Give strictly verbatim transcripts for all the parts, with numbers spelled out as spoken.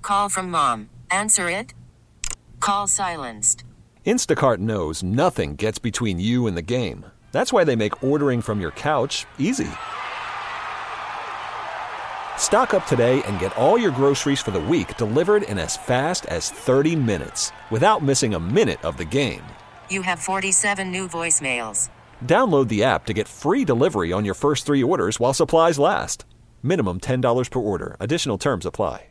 Call from mom. Answer it. Call silenced. Instacart knows nothing gets between you and the game. That's why they make ordering from your couch easy. Stock up today and get all your groceries for the week delivered in as fast as thirty minutes without missing a minute of the game. You have forty-seven new voicemails. Download the app to get free delivery on your first three orders while supplies last. Minimum ten dollars per order. Additional terms apply.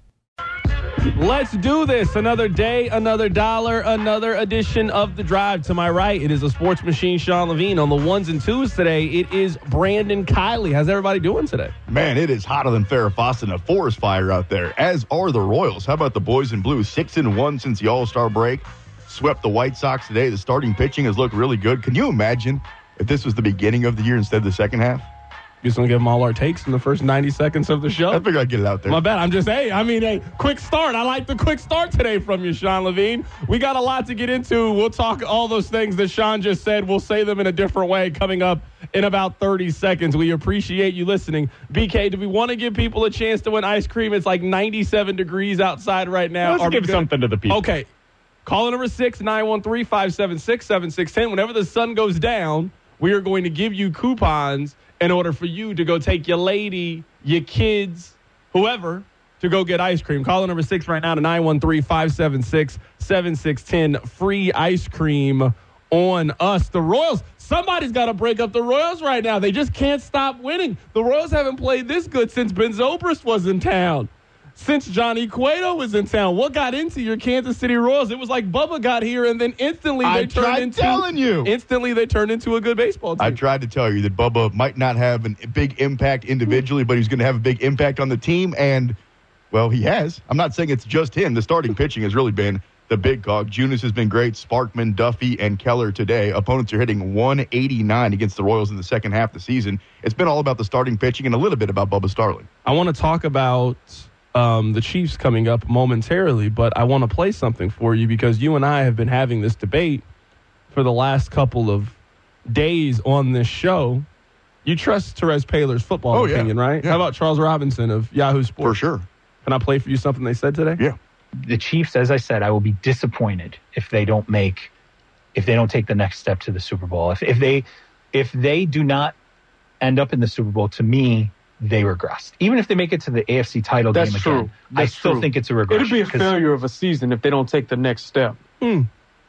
Let's do this. Another day, another dollar, another edition of The Drive. To my right, it is a sports machine, Sean Levine. On the ones and twos today, it is Brandon Kiley. How's everybody doing today? Man, it is hotter than Farrah Fawcett and a forest fire out there, as are the Royals. How about the boys in blue? Six and one since the All-Star break. Swept the White Sox today. The starting pitching has looked really good. Can you imagine if this was the beginning of the year instead of the second half? Just going to give them all our takes in the first ninety seconds of the show. I figured I'd get it out there. My bad. I'm just, hey, I mean, a quick start. I like the quick start today from you, Sean Levine. We got a lot to get into. We'll talk all those things that Sean just said. We'll say them in a different way coming up in about thirty seconds. We appreciate you listening. B K, do we want to give people a chance to win ice cream? It's like ninety-seven degrees outside right now. Let's give something to the people. Okay. Caller number six, nine one three, five seven six, seven six one zero. Whenever the sun goes down, we are going to give you coupons in order for you to go take your lady, your kids, whoever, to go get ice cream. Caller number six right now to nine one three, five seven six, seven six one zero. Free ice cream on us. The Royals, somebody's got to break up the Royals right now. They just can't stop winning. The Royals haven't played this good since Ben Zobrist was in town. Since Johnny Cueto was in town. What got into your Kansas City Royals? It was like Bubba got here, and then instantly they I turned tried into telling you. Instantly they turned into a good baseball team. I tried to tell you that Bubba might not have a big impact individually, but he's going to have a big impact on the team, and, well, he has. I'm not saying it's just him. The starting pitching has really been the big cog. Junis has been great. Sparkman, Duffy, and Keller today. Opponents are hitting one eighty-nine against the Royals in the second half of the season. It's been all about the starting pitching and a little bit about Bubba Starling. I want to talk about Um, the Chiefs coming up momentarily, but I want to play something for you because you and I have been having this debate for the last couple of days on this show. You trust Terez Paylor's football oh, opinion, yeah. right? Yeah. How about Charles Robinson of Yahoo Sports? For sure. Can I play for you something they said today? Yeah. The Chiefs, as I said, I will be disappointed if they don't make, if they don't take the next step to the Super Bowl. If if they, if they do not end up in the Super Bowl, to me, they regressed. Even if they make it to the A F C title That's game true. again, That's I still true. think it's a regression. It'll be a failure of a season if they don't take the next step. Hmm.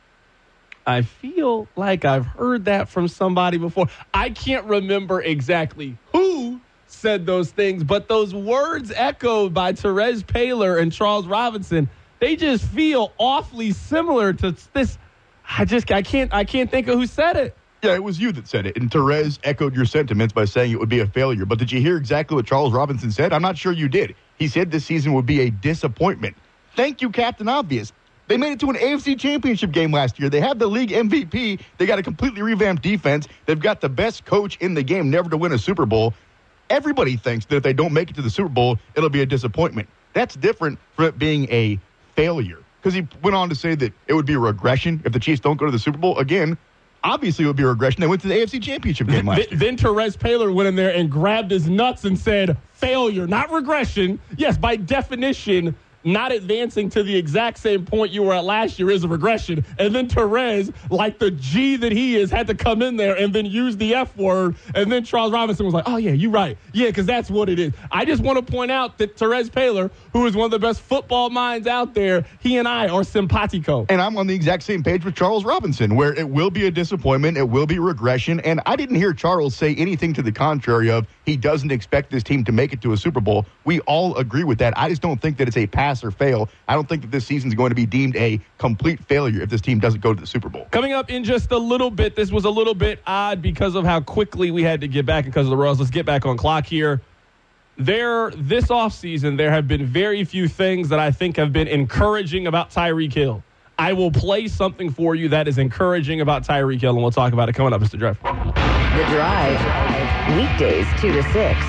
I feel like I've heard that from somebody before. I can't remember exactly who said those things, but those words echoed by Terez Paylor and Charles Robinson, they just feel awfully similar to this. I just I can't I can't think of who said it. Yeah, it was you that said it, and Terez echoed your sentiments by saying it would be a failure. But did you hear exactly what Charles Robinson said? I'm not sure you did. He said this season would be a disappointment. Thank you, Captain Obvious. They made it to an A F C championship game last year. They have the league M V P. They got a completely revamped defense. They've got the best coach in the game, never to win a Super Bowl. Everybody thinks that if they don't make it to the Super Bowl, it'll be a disappointment. That's different from it being a failure. Because he went on to say that it would be a regression if the Chiefs don't go to the Super Bowl. Again, obviously, it would be a regression. They went to the A F C Championship game last year. Then Terez Paylor went in there and grabbed his nuts and said, failure, not regression. Yes, by definition, not advancing to the exact same point you were at last year is a regression. And then Terez, like the G that he is, had to come in there and then use the F word. And then Charles Robinson was like, oh, yeah, you're right. Yeah, because that's what it is. I just want to point out that Terez Paylor, who is one of the best football minds out there, he and I are simpatico. And I'm on the exact same page with Charles Robinson, where it will be a disappointment, it will be regression. And I didn't hear Charles say anything to the contrary of he doesn't expect this team to make it to a Super Bowl. We all agree with that. I just don't think that it's a pass or fail. I don't think that this season is going to be deemed a complete failure if this team doesn't go to the Super Bowl. Coming up in just a little bit, this was a little bit odd because of how quickly we had to get back and because of the Royals. Let's get back on clock here. There, this offseason, there have been very few things that I think have been encouraging about Tyreek Hill. I will play something for you that is encouraging about Tyreek Hill, and we'll talk about it coming up. It's The Drive. The Drive, weekdays two to six.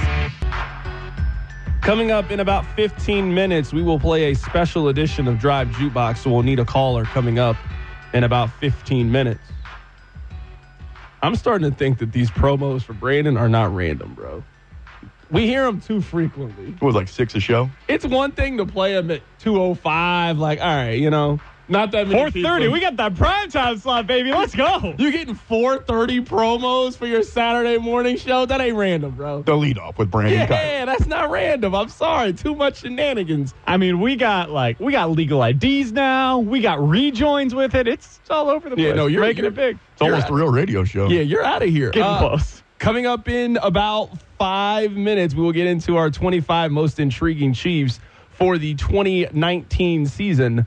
Coming up in about fifteen minutes, we will play a special edition of Drive Jukebox, so we'll need a caller coming up in about fifteen minutes. I'm starting to think that these promos for Brandon are not random, bro. We hear him too frequently. It was like six a show. It's one thing to play him at two oh five, like, all right, you know, not that many four thirty, people. we got that primetime slot, baby. Let's go. You getting four thirty promos for your Saturday morning show? That ain't random, bro. The lead off with Brandon Yeah, Kyle. that's not random. I'm sorry. Too much shenanigans. I mean, we got like we got legal I Ds now. We got rejoins with it. It's all over the place. Yeah, no, you're making you're, it big. It's almost a real radio show. Yeah, you're out of here. Getting Uh, close. Coming up in about five minutes, we will get into our twenty-five most intriguing Chiefs for the twenty nineteen season.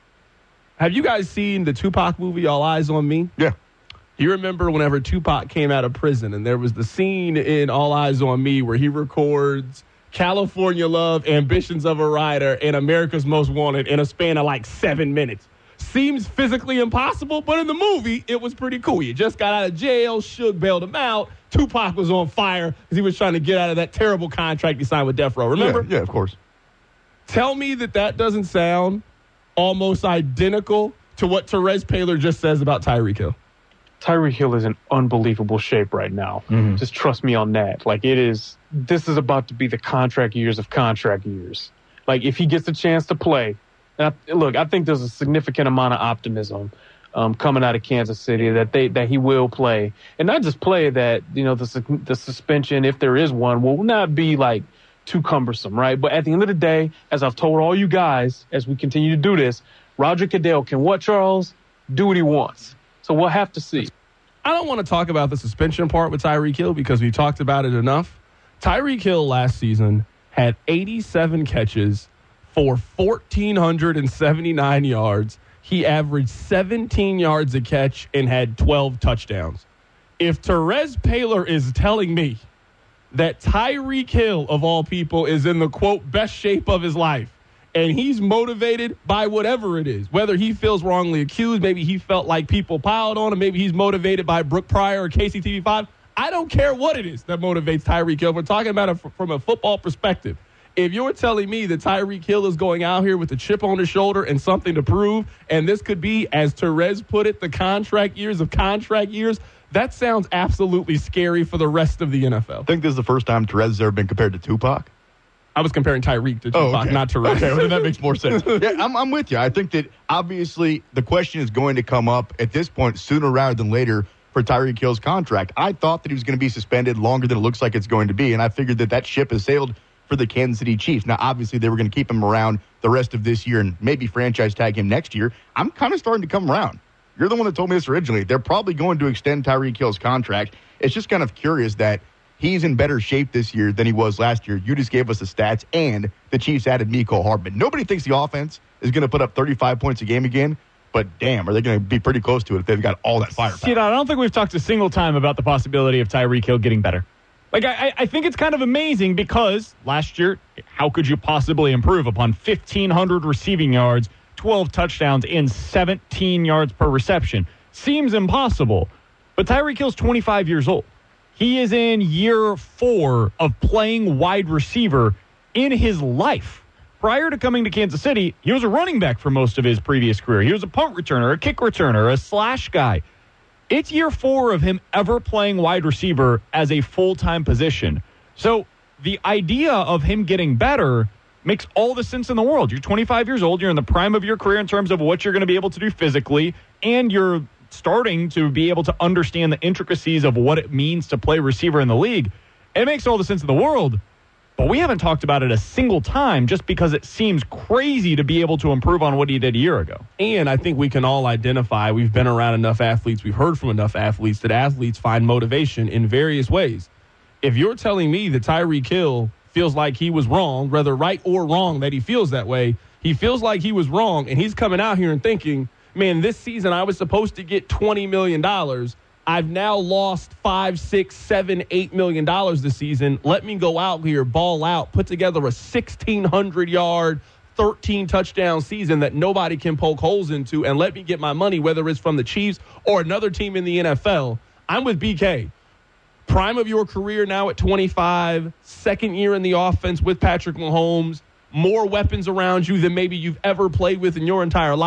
Have you guys seen the Tupac movie, All Eyes on Me? Yeah. You remember whenever Tupac came out of prison and there was the scene in All Eyes on Me where he records California Love, Ambitions of a Rider, and America's Most Wanted in a span of like seven minutes. Seems physically impossible, but in the movie, it was pretty cool. You just got out of jail, Suge bailed him out. Tupac was on fire because he was trying to get out of that terrible contract he signed with Death Row. Remember? Yeah, yeah, of course. Tell me that that doesn't sound almost identical to what Terez Paylor just says about Tyreek Hill. Tyreek Hill is in unbelievable shape right now. Mm-hmm. Just trust me on that. Like, it is, this is about to be the contract years of contract years. Like, if he gets a chance to play, and I, look, I think there's a significant amount of optimism um, coming out of Kansas City that they that he will play, and not just play, that, you know, the the suspension, if there is one, will not be like too cumbersome, right? But at the end of the day, as I've told all you guys, as we continue to do this, Roger Goodell can what, Charles? Do what he wants. So we'll have to see. I don't want to talk about the suspension part with Tyreek Hill because we talked about it enough. Tyreek Hill last season had eighty-seven catches for one thousand four hundred seventy-nine yards. He averaged seventeen yards a catch and had twelve touchdowns. If Terez Paylor is telling me that Tyreek Hill, of all people, is in the, quote, best shape of his life, and he's motivated by whatever it is, whether he feels wrongly accused, maybe he felt like people piled on him, maybe he's motivated by Brooke Pryor or K C T V five, I don't care what it is that motivates Tyreek Hill. We're talking about it from a football perspective. If you're telling me that Tyreek Hill is going out here with a chip on his shoulder and something to prove, and this could be, as Terez put it, the contract years of contract years, that sounds absolutely scary for the rest of the N F L. I think this is the first time Terez has ever been compared to Tupac. I was comparing Tyreek to Tupac, Oh, okay. not Terez. Okay, well, then that makes more sense. Yeah, I'm, I'm with you. I think that obviously the question is going to come up at this point sooner rather than later for Tyreek Hill's contract. I thought that he was going to be suspended longer than it looks like it's going to be, and I figured that that ship has sailed for the Kansas City Chiefs. Now, obviously, they were going to keep him around the rest of this year and maybe franchise tag him next year. I'm kind of starting to come around. You're the one that told me this originally. They're probably going to extend Tyreek Hill's contract. It's just kind of curious that he's in better shape this year than he was last year. You just gave us the stats, and the Chiefs added Mecole Hardman. Nobody thinks the offense is going to put up thirty-five points a game again, but damn, are they going to be pretty close to it if they've got all that firepower? See, I don't think we've talked a single time about the possibility of Tyreek Hill getting better. Like, I, I think it's kind of amazing because last year, how could you possibly improve upon fifteen hundred receiving yards, twelve touchdowns, and seventeen yards per reception? Seems impossible. But Tyreek Hill's twenty-five years old. He is in year four of playing wide receiver in his life. Prior to coming to Kansas City, he was a running back for most of his previous career. He was a punt returner, a kick returner, a slash guy. It's year four of him ever playing wide receiver as a full-time position. So the idea of him getting better makes all the sense in the world. You're twenty-five years old. You're in the prime of your career in terms of what you're going to be able to do physically, and you're starting to be able to understand the intricacies of what it means to play receiver in the league. It makes all the sense in the world, but we haven't talked about it a single time just because it seems crazy to be able to improve on what he did a year ago. And I think we can all identify, we've been around enough athletes, we've heard from enough athletes, that athletes find motivation in various ways. If you're telling me that Tyreek Hill feels like he was wrong, whether right or wrong that he feels that way, he feels like he was wrong, and he's coming out here and thinking, man, this season I was supposed to get twenty million dollars. I've now lost five, six, seven, eight million dollars this season. Let me go out here, ball out, put together a sixteen hundred yard, thirteen touchdown season that nobody can poke holes into, and let me get my money, whether it's from the Chiefs or another team in the N F L. I'm with B K. Prime of your career now at twenty-five, second year in the offense with Patrick Mahomes, more weapons around you than maybe you've ever played with in your entire life.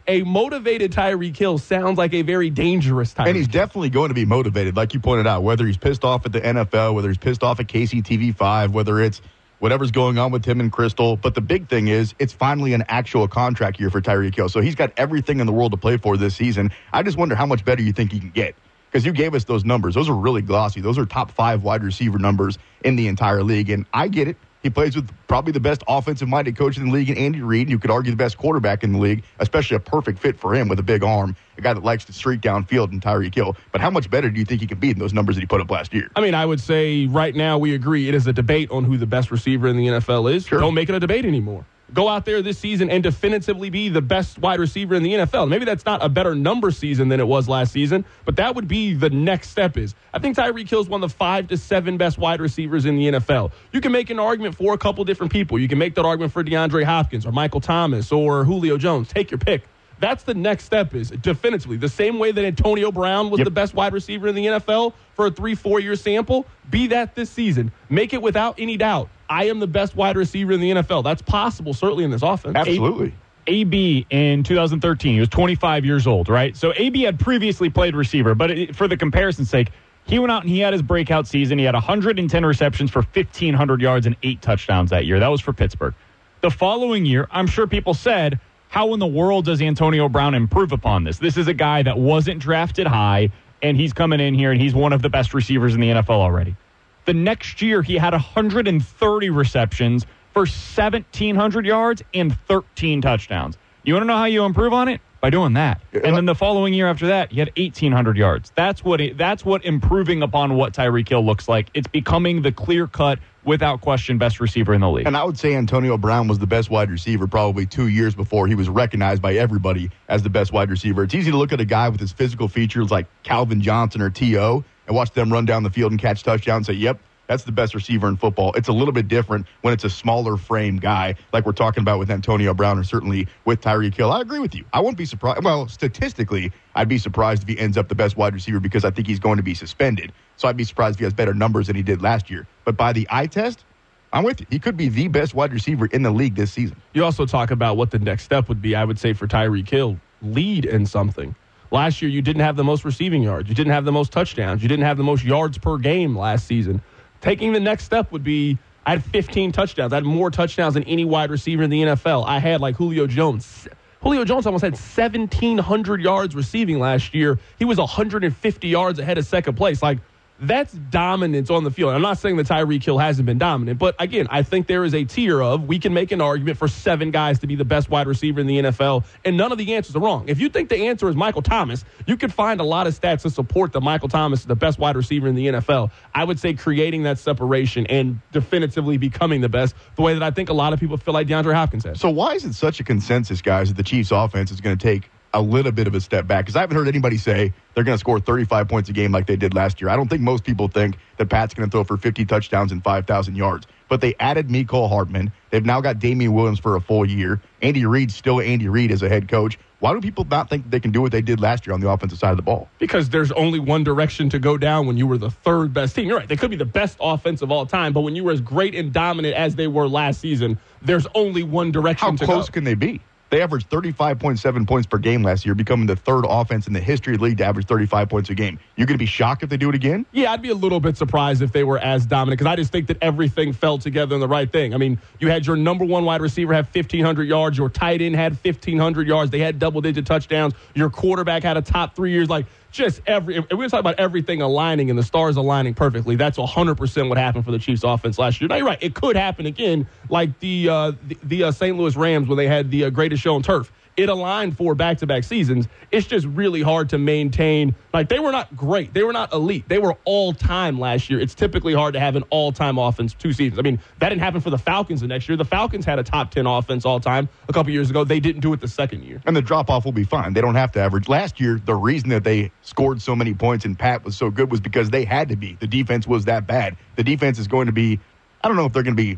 a motivated Tyreek Hill sounds like a very dangerous Tyreek And he's Hill. definitely going to be motivated, like you pointed out, whether he's pissed off at the N F L, whether he's pissed off at K C T V five, whether it's whatever's going on with him and Crystal. But the big thing is it's finally an actual contract year for Tyreek Hill. So he's got everything in the world to play for this season. I just wonder how much better you think he can get. Because you gave us those numbers. Those are really glossy. Those are top five wide receiver numbers in the entire league. And I get it. He plays with probably the best offensive-minded coach in the league in Andy Reid. You could argue the best quarterback in the league, especially a perfect fit for him with a big arm, a guy that likes to streak downfield in Tyreek Hill. But how much better do you think he can be than those numbers that he put up last year? I mean, I would say right now we agree it is a debate on who the best receiver in the N F L is. Sure. Don't make it a debate anymore. Go out there this season and definitively be the best wide receiver in the N F L. Maybe that's not a better number season than it was last season, but that would be the next step is. I think Tyreek Hill is one of the five to seven best wide receivers in the N F L. You can make an argument for a couple different people. You can make that argument for DeAndre Hopkins or Michael Thomas or Julio Jones. Take your pick. That's the next step is definitively. The same way that Antonio Brown was yep. the best wide receiver in the N F L for a three, four-year sample, be that this season. Make it without any doubt. I am the best wide receiver in the N F L. That's possible, certainly in this offense. Absolutely. A B in two thousand thirteen, he was twenty-five years old, right? So A B had previously played receiver, but it, for the comparison's sake, he went out and he had his breakout season. He had one hundred ten receptions for fifteen hundred yards and eight touchdowns that year. That was for Pittsburgh. The following year, I'm sure people said, how in the world does Antonio Brown improve upon this? This is a guy that wasn't drafted high, and he's coming in here, and he's one of the best receivers in the N F L already. The next year, he had one hundred thirty receptions for seventeen hundred yards and thirteen touchdowns. You want to know how you improve on it? By doing that. And then the following year after that, he had eighteen hundred yards. That's what it, that's what improving upon what Tyreek Hill looks like. It's becoming the clear-cut, without question, best receiver in the league. And I would say Antonio Brown was the best wide receiver probably two years before he was recognized by everybody as the best wide receiver. It's easy to look at a guy with his physical features like Calvin Johnson or T O and watch them run down the field and catch touchdowns and say, yep, that's the best receiver in football. It's a little bit different when it's a smaller frame guy like we're talking about with Antonio Brown or certainly with Tyreek Hill. I agree with you. I won't be surprised. Well, statistically, I'd be surprised if he ends up the best wide receiver because I think he's going to be suspended. So I'd be surprised if he has better numbers than he did last year. But by the eye test, I'm with you. He could be the best wide receiver in the league this season. You also talk about what the next step would be, I would say, for Tyreek Hill. Lead in something. Last year, you didn't have the most receiving yards. You didn't have the most touchdowns. You didn't have the most yards per game last season. Taking the next step would be, I had fifteen touchdowns. I had more touchdowns than any wide receiver in the N F L. I had, like, Julio Jones. Julio Jones almost had seventeen hundred yards receiving last year. He was one hundred fifty yards ahead of second place. Like, that's dominance on the field. I'm not saying that Tyreek Hill hasn't been dominant, but again, I think there is a tier of we can make an argument for seven guys to be the best wide receiver in the N F L, and none of the answers are wrong. If you think the answer is Michael Thomas, you could find a lot of stats to support that Michael Thomas is the best wide receiver in the N F L. I would say creating that separation and definitively becoming the best, the way that I think a lot of people feel like DeAndre Hopkins has. So why is it such a consensus, guys, that the Chiefs offense is going to take a little bit of a step back? Because I haven't heard anybody say they're going to score thirty-five points a game like they did last year. I don't think most people think that Pat's going to throw for fifty touchdowns and five thousand yards. But they added Mecole Hardman. They've now got Damian Williams for a full year. Andy Reid's still Andy Reid as a head coach. Why do people not think they can do what they did last year on the offensive side of the ball? Because there's only one direction to go down when you were the third best team. You're right. They could be the best offense of all time, but when you were as great and dominant as they were last season, there's only one direction How to go. close can they be? They averaged thirty-five point seven points per game last year, becoming the third offense in the history of the league to average thirty-five points a game. You going to be shocked if they do it again? Yeah, I'd be a little bit surprised if they were as dominant because I just think that everything fell together in the right thing. I mean, you had your number one wide receiver have fifteen hundred yards. Your tight end had fifteen hundred yards. They had double-digit touchdowns. Your quarterback had a top three years. Like, just every – if we were talking about everything aligning and the stars aligning perfectly, that's one hundred percent what happened for the Chiefs offense last year. Now, you're right. It could happen again like the, uh, the, the uh, Saint Louis Rams when they had the uh, greatest show on turf. It aligned for back-to-back seasons. It's just really hard to maintain. Like, they were not great. They were not elite. They were all-time last year. It's typically hard to have an all-time offense two seasons. I mean, that didn't happen for the Falcons the next year. The Falcons had a top ten offense all-time a couple years ago. They didn't do it the second year. And the drop-off will be fine. They don't have to average. Last year, the reason that they scored so many points and Pat was so good was because they had to be. The defense was that bad. The defense is going to be, I don't know if they're going to be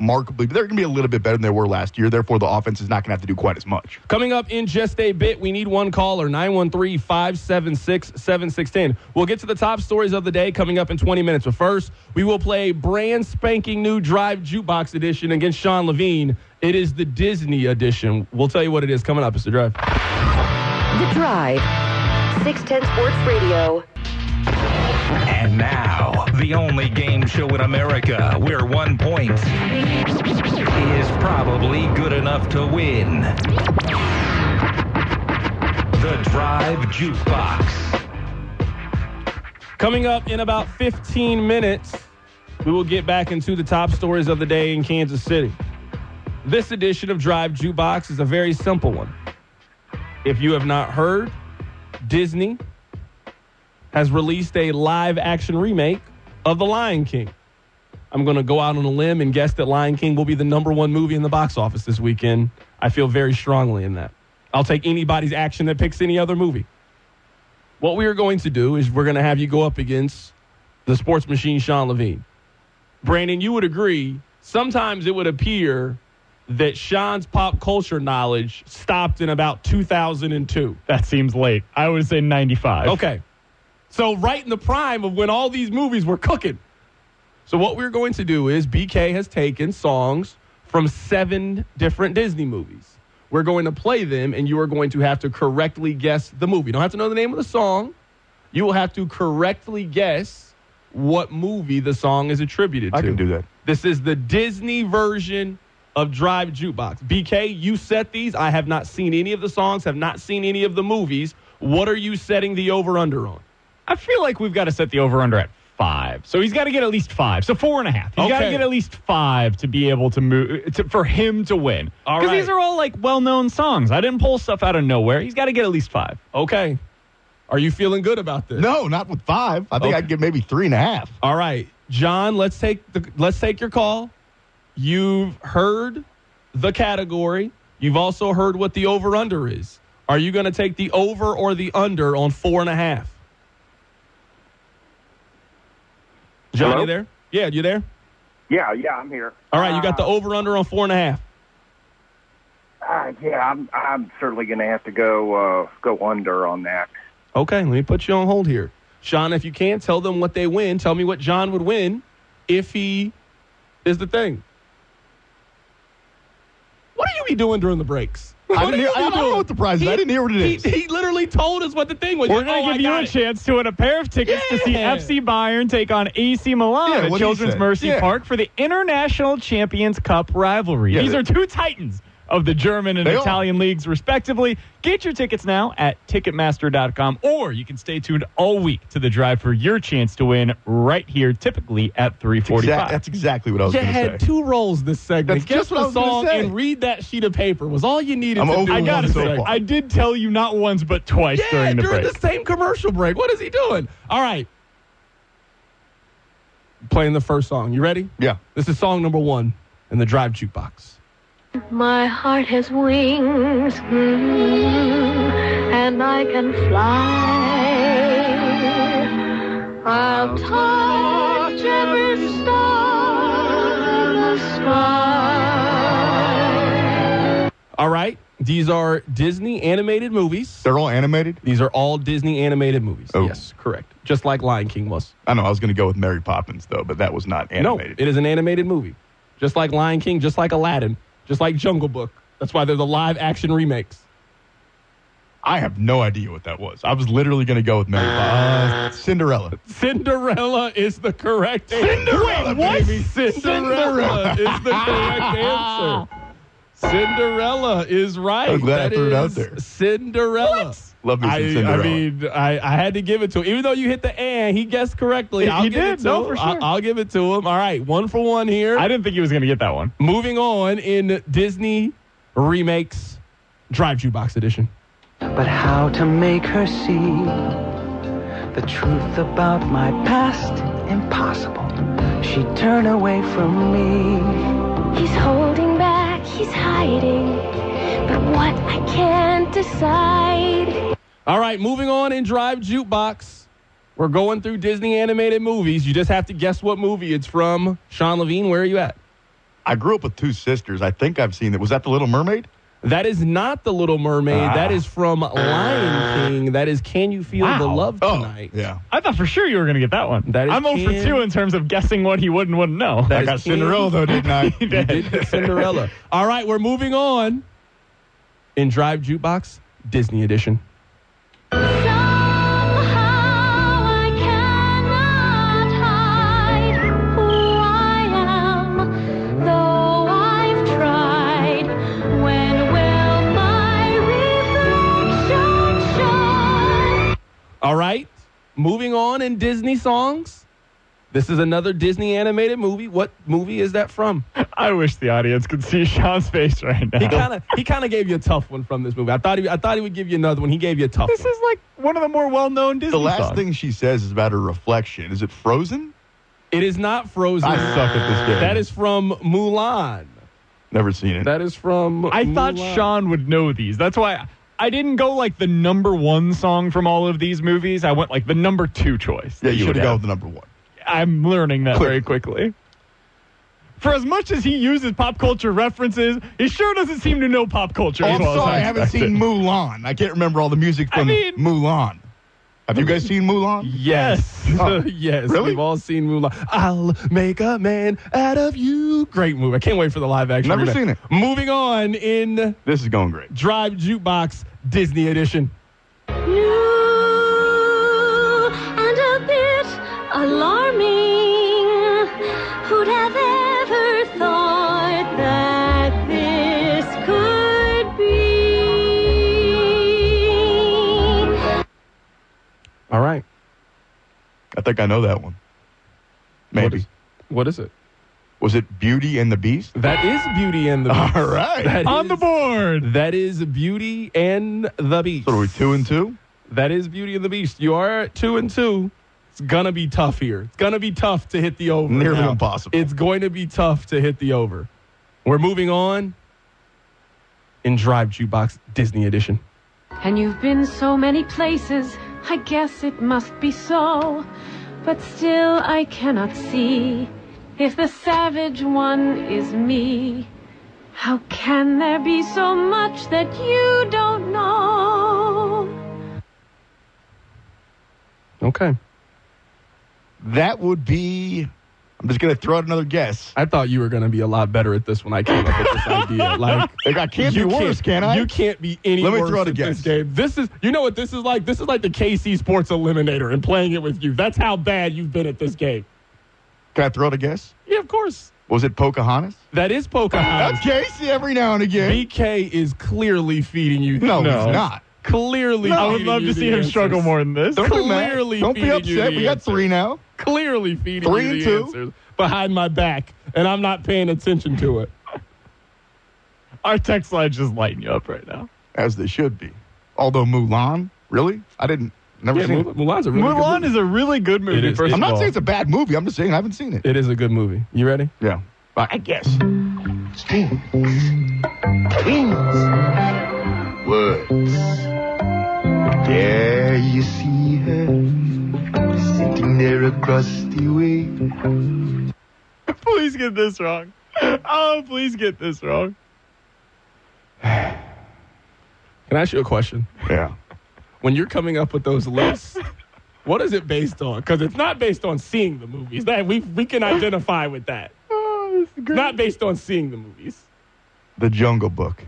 markedly, but they're going to be a little bit better than they were last year. Therefore, the offense is not going to have to do quite as much. Coming up in just a bit, we need one caller, nine one three, five seven six, seven six one zero. We'll get to the top stories of the day coming up in twenty minutes. But first, we will play brand spanking new Drive Jukebox edition against Sean Levine. It is the Disney edition. We'll tell you what it is coming up. It's The Drive. The Drive. six ten Sports Radio. And now, the only game show in America where one point is probably good enough to win. The Drive Jukebox. Coming up in about fifteen minutes, we will get back into the top stories of the day in Kansas City. This edition of Drive Jukebox is a very simple one. If you have not heard, Disney has released a live-action remake of The Lion King. I'm going to go out on a limb and guess that Lion King will be the number one movie in the box office this weekend. I feel very strongly in that. I'll take anybody's action that picks any other movie. What we are going to do is we're going to have you go up against the sports machine, Sean Levine. Brandon, you would agree, sometimes it would appear that Sean's pop culture knowledge stopped in about two thousand two. That seems late. I would say ninety-five. Okay. So right in the prime of when all these movies were cooking. So what we're going to do is B K has taken songs from seven different Disney movies. We're going to play them, and you are going to have to correctly guess the movie. You don't have to know the name of the song. You will have to correctly guess what movie the song is attributed to. I can do that. This is the Disney version of Drive Jukebox. B K, you set these. I have not seen any of the songs, have not seen any of the movies. What are you setting the over-under on? I feel like we've got to set the over-under at five. So he's got to get at least five. So four and a half. He's got to Okay. get at least five to be able to move, to, for him to win. All Because right. these are all, like, well-known songs. I didn't pull stuff out of nowhere. He's got to get at least five. Okay. Are you feeling good about this? No, not with five. I think Okay. I'd get maybe three and a half. All right, John, let's take the let's take your call. You've heard the category. You've also heard what the over-under is. Are you going to take the over or the under on four and a half? John, Hello? you there? Yeah, you there? Yeah, yeah, I'm here. All right, you got the Uh, over-under on four and a half. Uh, yeah, I'm. I'm certainly going to have to go uh, go under on that. Okay, let me put you on hold here. Sean, if you can't tell them what they win, tell me what John would win if he is the thing. What do you be doing during the breaks? I What didn't are hear- you I don't doing? know what the prize is. I didn't hear what it he, is. He literally told us what the thing was. We're Oh, going to I give you got a it. chance to win a pair of tickets to see Yeah. F C Bayern take on A C Milan Yeah, at what did he Children's say? Mercy Yeah. Park for the International Champions Cup rivalry. Yeah, These they- are two titans of the German and They are. Italian leagues, respectively. Get your tickets now at Ticketmaster dot com, or you can stay tuned all week to the Drive for your chance to win right here, typically at three forty-five. Exact, that's exactly what I was You going to had say. two roles this segment. That's Guess just what I the was gonna song say. and read that sheet of paper was all you needed I'm to over do. I one gotta so say, far. I did tell you not once but twice Yeah, during the during break. the same commercial break. What is he doing? All right. Playing the first song. You ready? Yeah. This is song number one in the Drive Jukebox. My heart has wings, mm, and I can fly. I'll touch every star in the sky. All right. These are Disney animated movies. They're all animated? These are all Disney animated movies. Oh. Yes, correct. Just like Lion King was. I know I was going to go with Mary Poppins, though, but that was not animated. No, it is an animated movie. Just like Lion King, just like Aladdin, just like Jungle Book. That's why they're the live action remakes. I have no idea what that was. I was literally going to go with Mary Poppins. Uh, Cinderella. Cinderella is the correct answer. Cinderella, Wait, baby. Cinderella is the correct answer. Cinderella is right. I'm glad I That threw it out is there. Cinderella. Love me some I, Cinderella. I mean, I, I had to give it to him. Even though you hit the and, he guessed correctly. He- I'll he give did. it to No, him. for sure. I'll, I'll give it to him. All right, one for one here. I didn't think he was going to get that one. Moving on in Disney remakes, Drive Jukebox edition. But how to make her see the truth about my past? Impossible. She'd turn away from me. He's holding back, he's hiding, but what I can't decide. All right, moving on in Drive Jukebox. We're going through Disney animated movies. You just have to guess what movie it's from. Sean Levine, where are you at? I grew up with two sisters. I think I've seen it. Was that The Little Mermaid? That is not The Little Mermaid. Ah. That is from Lion King. That is Can You Feel Wow. the Love Oh, Tonight? yeah. I thought for sure you were going to get that one. That is I'm oh for Can- two in terms of guessing what he would and wouldn't know. That I is got Can- Cinderella, though, didn't I? He did. Did get Cinderella. All right, we're moving on. In Drive Jukebox, Disney Edition. All right, moving on in Disney songs. This is another Disney animated movie. What movie is that from? I wish the audience could see Sean's face right now. He kind of he kind of gave you a tough one from this movie. I thought he I thought he would give you another one. He gave you a tough This one. is like one of the more well-known Disney The last songs. thing she says is about her reflection. Is it Frozen? It is not Frozen. I suck at this game. That is from Mulan. Never seen it. That is from I thought Mulan. Sean would know these. That's why I didn't go like the number one song from all of these movies. I went like the number two choice. yeah, that you would should have gone have. with the number one. I'm learning that very quickly. For as much as he uses pop culture references, he sure doesn't seem to know pop culture. Oh, as I'm well as sorry, I I haven't expected. seen Mulan. I can't remember all the music I from mean- Mulan. Have you guys seen Mulan? Yes. Oh, yes. really? We've all seen Mulan. I'll make a man out of you. Great movie. I can't wait for the live action. Never remake. seen it. Moving on in This is going great. Drive Jukebox Disney Edition. New and a bit alarming. Who'd have ever thought that this could be? All right. I think I know that one. Maybe. What is, what is it? Was it Beauty and the Beast? That is Beauty and the Beast. All right. That On is- the board. That is Beauty and the Beast. So are we two and two? That is Beauty and the Beast. You are at two and two. It's gonna be tough here. It's gonna be tough to hit the over. Nearly now. impossible. It's going to be tough to hit the over. We're moving on in Drive Jukebox Disney Edition. And you've been so many places, I guess it must be so. But still I cannot see if the savage one is me. How can there be so much that you don't know? Okay. That would be. I'm just going to throw out another guess. I thought you were going to be a lot better at this when I came up with this idea. Like, I can't you be worse, can I? You can't be any Let me worse throw out a at guess. this game. This is, you know what this is like? This is like the K C Sports Eliminator and playing it with you. That's how bad you've been at this game. Can I throw out a guess? Yeah, of course. Was it Pocahontas? That is Pocahontas. Okay, see every now and again. B K is clearly feeding you. No, no. he's not. Clearly, I would feeding love you to the see him answers. struggle more than this. Don't be mad. Clearly Don't be feeding you upset. the We got answer. three now. Clearly feeding Three you and the two. answers behind my back, and I'm not paying attention to it. Our text line just lighting you up right now. As they should be. Although Mulan, really? I didn't. Never Yeah, seen Mul- it. Mulan's a really good Mulan movie. is a really good movie. It is. First I'm of not all. saying it's a bad movie. I'm just saying I haven't seen it. It is a good movie. You ready? Yeah. I guess. Strings. Wings. Words. There you see her, sitting there across the way. Please get this wrong. Oh, please get this wrong. Can I ask you a question? Yeah. When you're coming up with those lists, what is it based on? Because it's not based on seeing the movies. That we we can identify with that. Oh, this is It's great. not based on seeing the movies. The Jungle Book.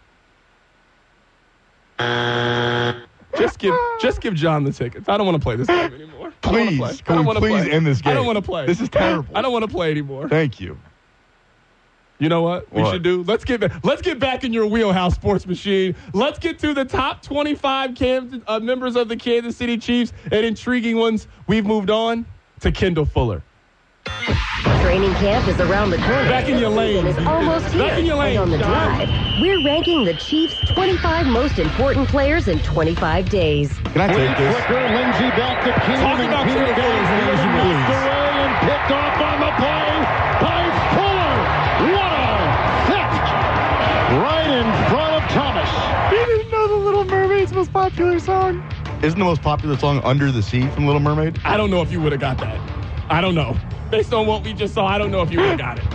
Just give just give John the tickets. I don't want to play this game anymore. I don't wanna Please, play. I can don't we wanna please play. end this game? I don't want to play. This is terrible. I don't want to play anymore. Thank you. You know what we What? should do? Let's get back, let's get back in your wheelhouse, sports machine. Let's get to the top twenty-five Cam, uh, members of the Kansas City Chiefs and intriguing ones. We've moved on to Kendall Fuller. Training camp is around the corner. Back in your lane. It's almost here. Back in your lane, And on the John. drive, we're ranking the Chiefs' twenty-five most important players in twenty-five days. Can I take this? Flicker, Lindsey back to Keenan. Talk and about Keenan Kendall goes Fuller, knocked please. away and picked off on the play by Fuller. What a theft! Right in front of Thomas. You didn't know the Little Mermaid's most popular song? Isn't the most popular song Under the Sea from Little Mermaid? I don't know if you would have got that. I don't know. Based on what we just saw, I don't know if you would have got it.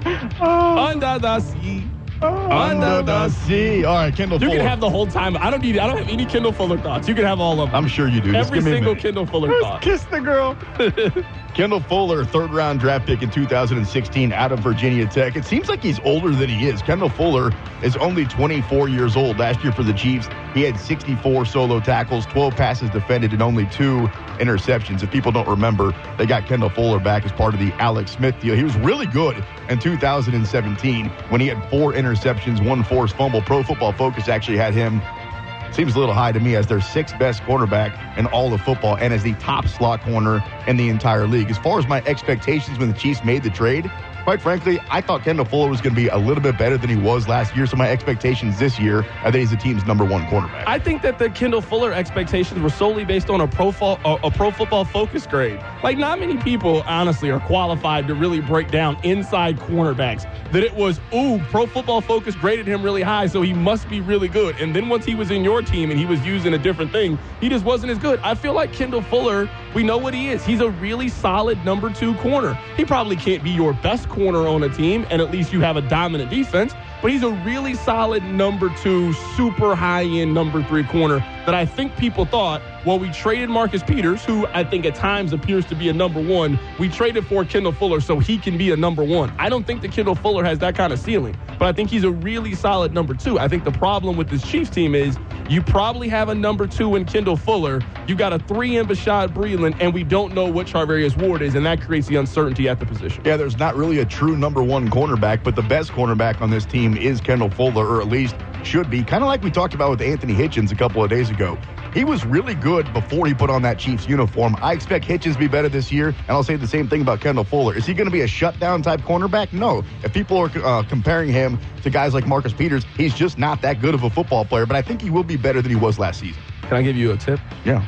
Under the sea. Under the sea. All right, Kendall You Fuller. can have the whole time. I don't need. I don't have any Kendall Fuller thoughts. You can have all of them. I'm sure you do. Just Every give me a single minute. Kendall Fuller thought. Kiss the girl. Kendall Fuller, third-round draft pick in two thousand sixteen out of Virginia Tech. It seems like he's older than he is. Kendall Fuller is only twenty-four years old. Last year for the Chiefs, he had sixty-four solo tackles, twelve passes defended, and only two interceptions. If people don't remember, they got Kendall Fuller back as part of the Alex Smith deal. He was really good in two thousand seventeen when he had four interceptions, one forced fumble. Pro Football Focus actually had him, seems a little high to me, as their sixth best cornerback in all of football and as the top slot corner in the entire league. As far as my expectations when the Chiefs made the trade, quite frankly, I thought Kendall Fuller was going to be a little bit better than he was last year. So my expectations this year are that he's the team's number one cornerback. I think that the Kendall Fuller expectations were solely based on a pro, fo- a, a pro football focus grade. Like, not many people, honestly, are qualified to really break down inside cornerbacks. That it was, ooh, pro football focus graded him really high, so he must be really good. And then once he was in your team and he was using a different thing, he just wasn't as good. I feel like Kendall Fuller, we know what he is. He's a really solid number two corner. He probably can't be your best corner on a team, and at least you have a dominant defense, but he's a really solid number two, super high-end number three corner that I think people thought, well, we traded Marcus Peters, who I think at times appears to be a number one. We traded for Kendall Fuller so he can be a number one. I don't think that Kendall Fuller has that kind of ceiling, but I think he's a really solid number two. I think the problem with this Chiefs team is you probably have a number two in Kendall Fuller. You got a three in Bashaud Breeland, and we don't know what Charvarius Ward is, and that creates the uncertainty at the position. Yeah, there's not really a true number one cornerback, but the best cornerback on this team is Kendall Fuller, or at least should be. Kind of like we talked about with Anthony Hitchens a couple of days ago. He was really good before he put on that Chiefs uniform. I expect Hitchens to be better this year, and I'll say the same thing about Kendall Fuller. Is he going to be a shutdown type cornerback? No. If people are uh, comparing him to guys like Marcus Peters, he's just not that good of a football player, but I think he will be better than he was last season. Can I give you a tip? Yeah.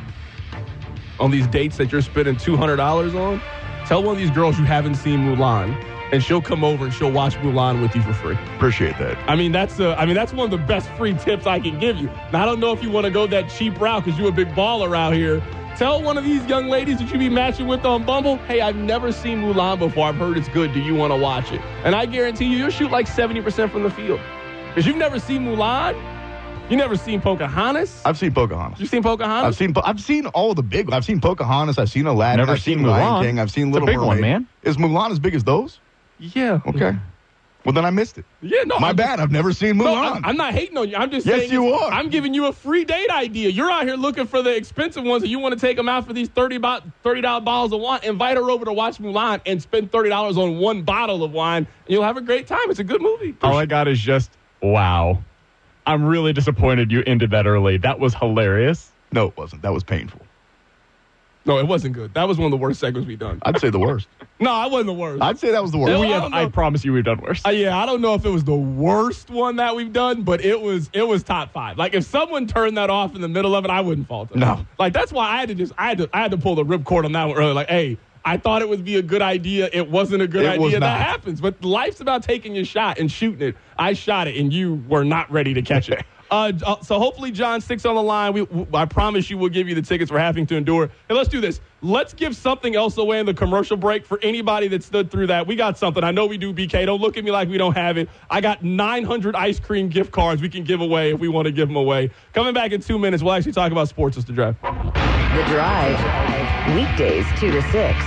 On these dates that you're spending two hundred dollars on, tell one of these girls you haven't seen Mulan, and she'll come over and she'll watch Mulan with you for free. Appreciate that. I mean, that's a, I mean, that's one of the best free tips I can give you. Now, I don't know if you want to go that cheap route because you're a big baller out here. Tell one of these young ladies that you be matching with on Bumble, hey, I've never seen Mulan before. I've heard it's good. Do you want to watch it? And I guarantee you, you'll shoot like seventy percent from the field. Because you've never seen Mulan. You never seen Pocahontas? I've seen Pocahontas. You've seen Pocahontas? I've seen I've seen all of the big. I've seen Pocahontas. I've seen Aladdin. Never I've seen seen Lion Mulan. King. I've seen It's Little a big Mermaid. one, man. Is Mulan as big as those? Yeah. Okay. Well, then I missed it. Yeah, no. My I'm bad. just- I've never seen Mulan. No, I'm, I'm not hating on you. I'm just Yes, saying. you are. I'm giving you a free date idea. You're out here looking for the expensive ones, and you want to take them out for these thirty dollars bottles of wine. Invite her over to watch Mulan and spend thirty dollars on one bottle of wine, and you'll have a great time. It's a good movie. All I got is just, wow. I'm really disappointed you ended that early. That was hilarious. No, it wasn't. That was painful. No, it wasn't good. That was one of the worst segments we've done. I'd say the worst. No, I wasn't the worst. I'd say that was the worst. No, We I have, don't know. I promise you we've done worse. Uh, yeah, I don't know if it was the worst one that we've done, but it was it was top five. Like, if someone turned that off in the middle of it, I wouldn't fault them. No. Like, that's why I had to just I had to I had to pull the ripcord on that one earlier. Like, hey, I thought it would be a good idea. It wasn't a good It was idea. That not. happens. But life's about taking your shot and shooting it. I shot it, and you were not ready to catch it. Uh, uh, so hopefully John sticks on the line. We, w- I promise you we'll give you the tickets for Having to Endure. And let's do this. Let's give something else away in the commercial break for anybody that stood through that. We got something. I know we do, B K. Don't look at me like we don't have it. I got nine hundred ice cream gift cards we can give away if we want to give them away. Coming back in two minutes, we'll actually talk about sports as the drive. The Drive. Weekdays two to six.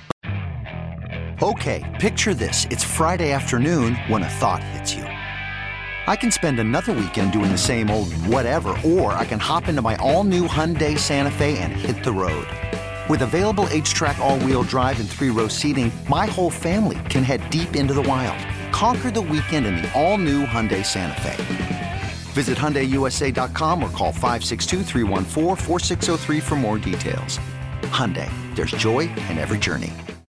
Okay, picture this. It's Friday afternoon when a thought hits you. I can spend another weekend doing the same old whatever, or I can hop into my all-new Hyundai Santa Fe and hit the road. With available H-Track all-wheel drive and three-row seating, my whole family can head deep into the wild. Conquer the weekend in the all-new Hyundai Santa Fe. Visit Hyundai U S A dot com or call five six two, three one four, four six zero three for more details. Hyundai, there's joy in every journey.